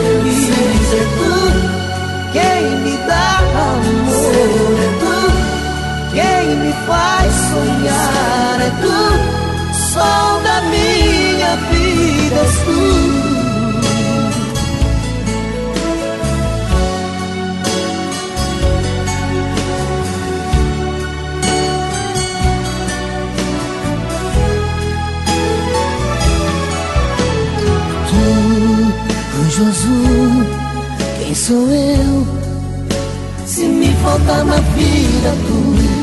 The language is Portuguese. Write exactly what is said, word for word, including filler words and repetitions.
feliz. É tu quem me dá amor, é tu quem me faz sonhar, é tu, sol da minha vida, és tu. Anjo azul, quem sou eu? Se me faltar na vida tu